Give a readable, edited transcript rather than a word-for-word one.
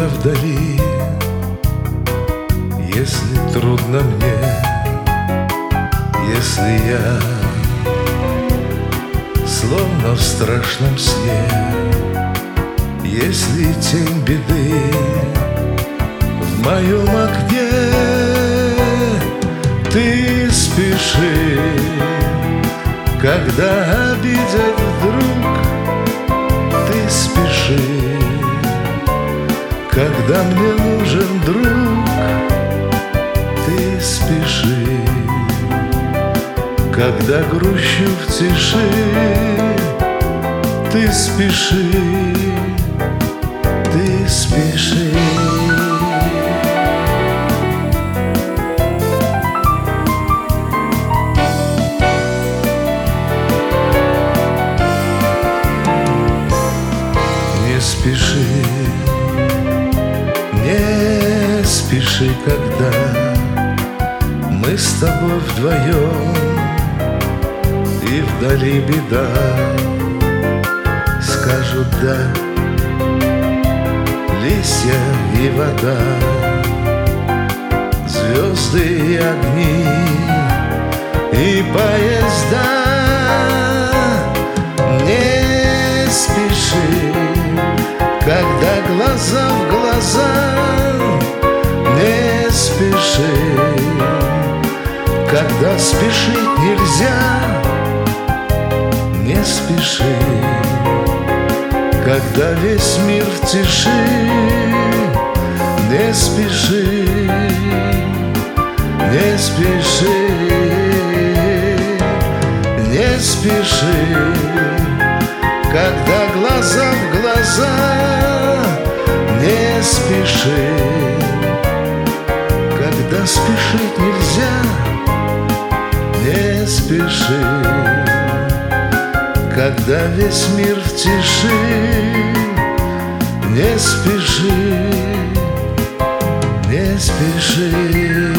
вдали, если трудно мне, если я словно в страшном сне, если тень беды в моем окне, ты спеши, когда обидят вдруг, ты спеши, когда мне нужен друг, ты спеши, когда грущу в тиши, ты спеши, ты спеши. Не спеши, не спеши, когда мы с тобой вдвоем, и вдали беда. Скажут да, листья и вода, звезды и огни, и поезда. Не спеши, когда глаза в глаза, не спеши, когда спешить нельзя. Не спеши, когда весь мир в тиши. Не спеши, не спеши, не спеши, когда глаза в глаза. Не спеши, когда спешить нельзя. Не спеши, когда весь мир в тиши. Не спеши, не спеши.